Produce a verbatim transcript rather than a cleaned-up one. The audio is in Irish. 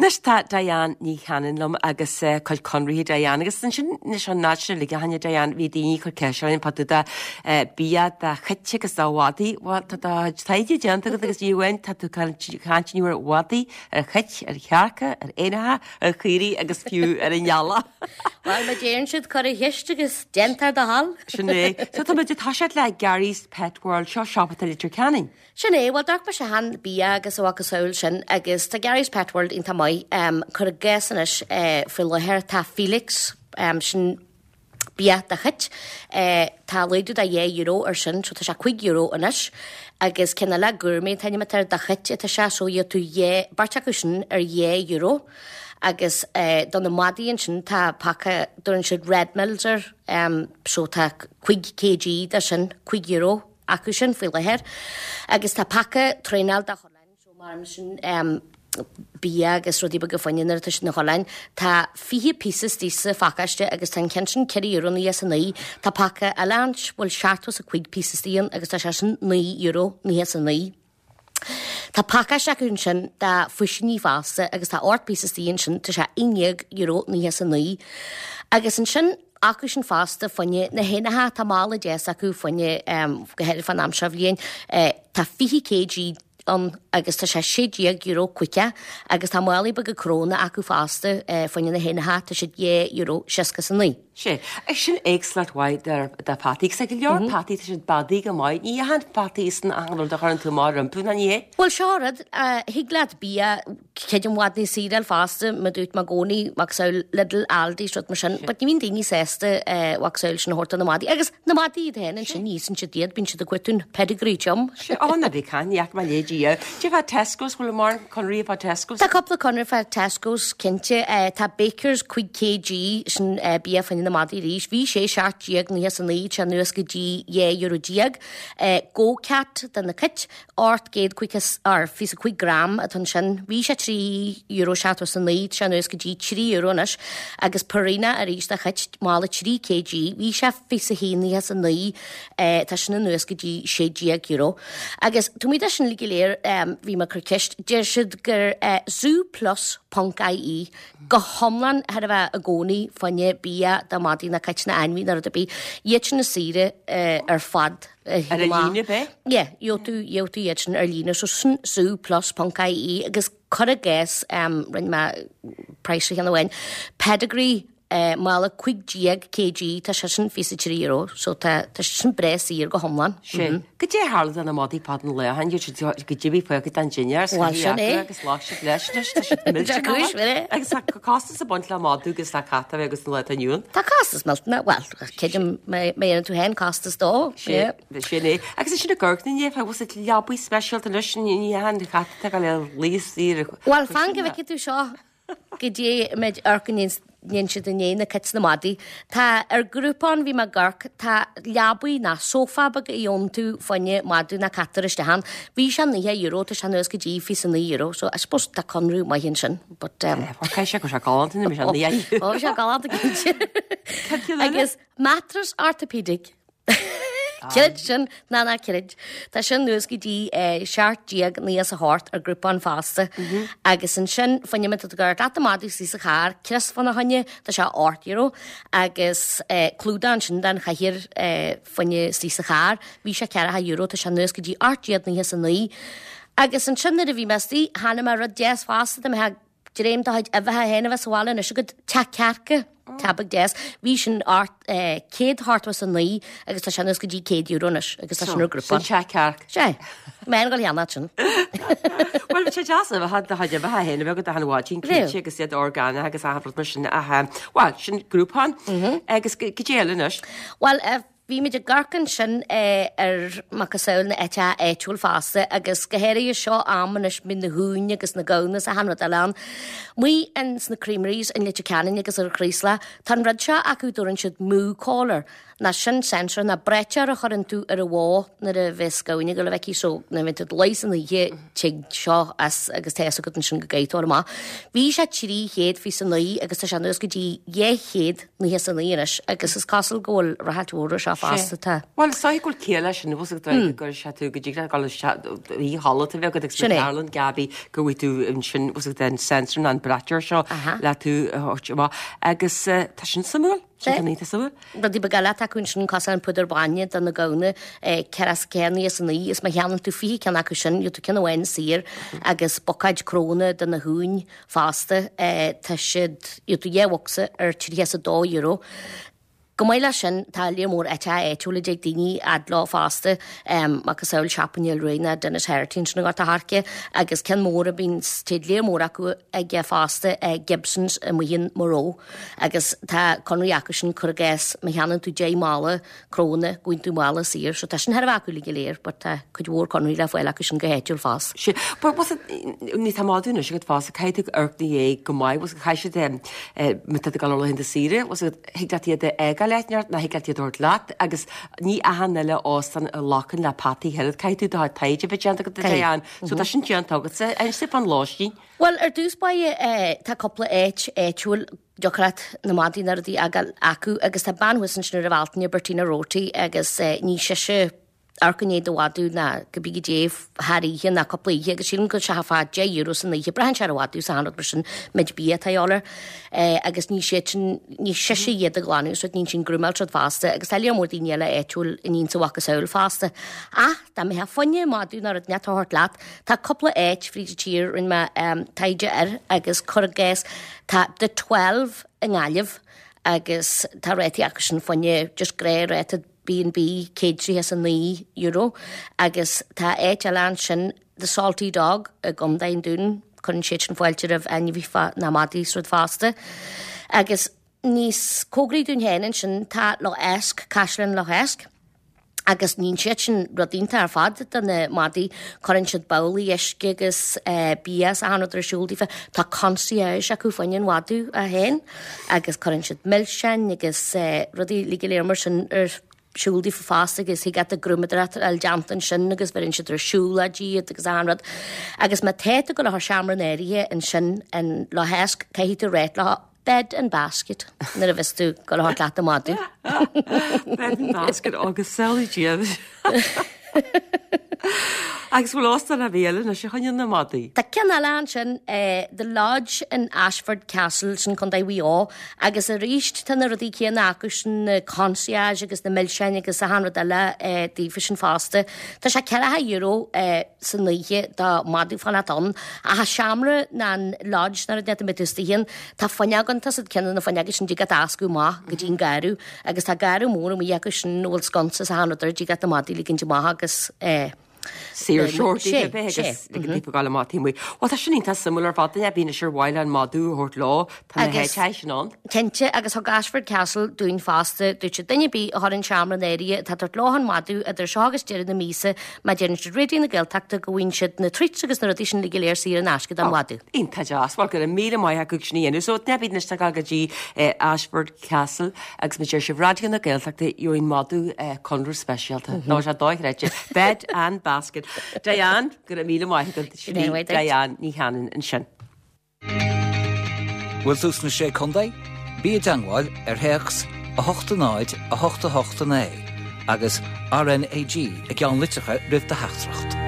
Nes tá Diane ní cheanan lom agus chuil conraí Diane, agus sin nes an náisina le haine Diane bhí daoine chuil ceisiáin patúda bíad a chute agus dáhádaí bhil taidí deanta agus dúhain tá tú cantinúir wadaí ar chut ar chearcha ar éanathe ar chuirí agus fiú ar an ngeala. Well, ma déann siad chuir a hiiste agus dentar de hall. Sinné, so tá muidir táisiad le Gary's Pet World seo siopata litir canning. Sinné, well dag ba se han bí agus ó agus saoil sin agus tá Gary's Pet World inta mai um, chuir a gaisanis uh, fi lethir tá Felix um, sin bia da chut uh, tá leidú da é euro ar sin so tá se chuig euro inis agus cinna le gurmé taine me tar da chut tá se so ie tú é barteach sin ar é euro agus uh, don na madaíonn sin tá pacha dúann siad Red Mills um, so tá chuig kg da sin chuig euro acu sin fi lethir agus tá pacha tréinál da cholein so mar sin um, bí agus rodí go fáin ar tuis na cholein tá fihi pieces dísa facaiste agus tá cean ceí euro ní san naí tá pacha a lunch bhfuil seaartú a chuig pieces díon agus tá se sin naí euro ní san naí. Tá pacha seún sin de fuisiní fásta agus tá ort pieces díon sin tá se ineag euro ní san naí agus an sin acu sin fásta fanne na hénathe tá mála dé acu fanne um, gohéir fan am sehlíonn uh, tá fihi kg Um, agus tá sé sédíag euro cuice agus tá málaí bag go cróna acu fásta uh, fanne na hénathe tá sé é euro seca san naí. sé ag sin éagslaathaid ar de patí sa go leor patí sin badí go maiid í han patí san anil de chuann tú mar an búna é? Well seárad higlaat bí ceidir mádní sídal fásta me dút má gcónaí mag saoil lidl aldí strat mar sin, but ní mín daoine sésta wag saoil sin horta na mádí agus na mádí héanaan sin níos an si diad bín si a cuitún pedigree chum. sé ána bhí can neach má lédí. Dí bh Tesco's bhfuil mar chun riomh a Tesco's? Tá coppla conir fe Tesco's cinnte tá Baker's chuig kg sin bí fan na mádí ríis, bhí sé seaartdíag níos an naí se nuas go dí é eurodíag GoCat den na kit ort géad chuigus ar fi a chuig gram a tan sin bhí sé trí euro seaú san naí se nuas go dí trí euronas agus Purina a ríis a chut mála trí kg bhí se fi a hí níos an naí tá sin na nuas go dí sédíag euro agus tú mí sin lí léir bhí mar chuceist déir siad gur Zoo Plus .ie go homlan had a bheith a gcónaí fanne bí da mádí na cait na einmí ar a bí dhéit na síre ar fad ar a líne be? Ie, jo tú jo tú dhéit ar líne so Zoo Plus .ie agus chu a gais rinn me preise an bhain pedigree Uh, mála chuig díag kg tá se sin fi euro so tá sin bres ír go homlan. sé go dé hála an na mádí padan le hain go dibí fe go an ginear agus lá leis agus cásta sa buint le mádú gus le cata agus le aniuún. Tá castas me well ceidir mé an tú hen castas dó sé né agus sinna ggurnaí fe was leabí special an sin í han de cata le lís í. Well fan go bheith tú seo go dé meid arcanín Nien si den éna kits na madi. Tá ar grúpán bhí mar garc tá leabuí na sofa bag ion tú fanne madú na catariste han. Bhí se na euro tá se nuas go dí fi san euro, so I suppose tá conrú mai hin sin. But um cai se go se galant na se na. Oh, se galant a agus mattress orthopedic. Kirid sin na na kirid. Tá sin nuas go dí seaartdíag níos a hort ar grúpán fásta agus an sin fanne me gur atamádú sí sa chár cris fan na hanne tá se ort euro agus clúdan sin den chahirir fanne sí sa chár bhí se cear a euro tá se nuas go dí artdíad níos an naí agus an sin a bhí mestí hána mar rud déas fásta me ha réim a a bheit héna bheith sála na se go te cearca tabag des bhí sin art céad hart was an naí agus tá seannas go dí céad euronas agus tá sin grúpa. Sin cearc. sé me go leanna sin. Well sé deasa bh had haide bheit héna bheith go anháin cé agus siad orgána agus ahafrad mar sin a bhil sin grúpán agus go déalanas. Well bhí me de garcan sin ar macasáil na éte éúil fásta agus gohéir seo ammanis min na húne agus na gánas a hanrad aán. Muoi an na creameries in litte canan agus ar chrísla, tan rud seo acu dúrann siad mú cálar. na sin sensor na bretear a chuann tú ar a bhá na a bheits goine go le bheith so na bhaint leis na dhé te seo as agus te a go sin go gaiitóir má. Bhí sé tíí héad fi san naí agus tá seanús go dtí dhé héad na hé san naíris agus is casal ggóil rathúra se fásta tá. Well sa gúil céile sin bhs gur se tú go dtí gal í hála a bheith go Ireland Gabby go bhí tú in sin den sensor an bretear seo le tú má agus tá sin samúil. Bradí be gal aún sin cas an puidir baine an na gona ceras céirní san naí is me cheanan tú fi ceanna acu sin tú cin bhhain sir agus bocaid cróna den na húin fásta tá siad tú dhéhhasa ar tí a dó euro. Go maiile sin tá lémór ete éúla ag daoine ad lá fásta agus saoil seapaníil roiine den is Heritín sin gat athce agus cin mór a bín téad lémór acu ag fásta Gibsons a muon morró agus tá conraí acu sin chugéis me cheanan tú dé mála cróna gúin tú mála sír, so tá sin herbh acuúla go léir, but chud bhór conraí le bhfuil acu sin go héitiúil fás. Si ní tá máúna si go fás a caiite ortaí é go maiid was caiise mit gal le hin de síre was hiagtí de egal leitneart na higadtí dúirt leat agus ní ahan eile ástan a lachan le patí head caiú dá taide bh deanta go déan, so tá sin dean tagad sa ein si an láisí. Well ar dús ba tá coppla éit éúil Jochrat na mádí na dí agal acu agus tá banhuisan sin a bháltaí Bertína Rótaí agus ní se arcané doháú na go bíigi déh haíhe na coplaí agus sílim go se fá dé euro san ihe brehan se bhú sa hanad sin meid bí taáir agus ní sé ní sé sé iad a gláú so ní sin grúmel tro fásta agus tal mór díile éúil in ín sahacha saoil fásta. A Tá mé ha fonne máú nar netáhart leat tá coppla éit fríidir tír in me taide ar agus chugéis tá de twelve in gáileh agus tá réiti agus sin fonne just gré réitad B and B céidtrí has an ní euro agus tá éit a lean sin the salty dog a gomdain dún chun sé sin fáilte ah aine bhí na mádí srod fásta agus níos cógraí dún héanaan sin tá le esc caiislan le esc agus nín sé sin rodínta ar fad den na mádí chuann siad bailí isce agus bí a hanidir siúldífa tá concierge acu fainin wadú a héin agus chuann siad millsein agus rodí ligilémar sin ar siúldí fa fásta agus hí gat a grúmadrat al jantan sin agus bhar in siad ar siúla dí agus anrad agus me téite go le th seaamran éirithe in sin an le heasc caiithú réit le bed and basket na a bheitú go le leat a mádú. Bed and basket agus saoidíad. Agus bhfuil ástan a bhéile na sé chuine na madaí. Tá cean lean sin the Lodge in Ashford Castle sin chun daí á agus a ríist tan rudí céan acu sin concierge agus na millsein agus a hanrad eile dífa sin fásta. Tá sé ceatha euro san níthe dá madú fanna an a ha seaamra na Lodge na net a mitústaíon tá fanneagan tá cean na fanneaga sin dígad ascú má go dtín garú agus tá garú mór mí acu sin nóil sconsa a hanradidir dígad a madí liginn de má agus Sir shorty Vegas tipo gal má tímú. Wa tá sin tá similar fat a bína sir bhile an madú hort lá tá héit an. Kente agus ha Ashford Castle dúin fásta dúte daine bí a an seaamran éria tá tar láhan madú a der segus deir na mísa me dénne réí na geilteachta gohhain siid na trí agus na rudí sin ligiléir sí an asca an madú. Inta asfáil gur a mí mai a gusníú so nebíd na gal gadí Ashford Castle agus me sé radioú na geilteachta join madú conra specialta ná a dóithreite bed and basket. Diane, gur a míle mai go Diane ní cheanan an sin. Bhfuil tús na sé chundaí? Bí deangáil ar theachs a hochta náid a hochta hochta né agus R N A G ag ceann litrecha ribh de heachtracht.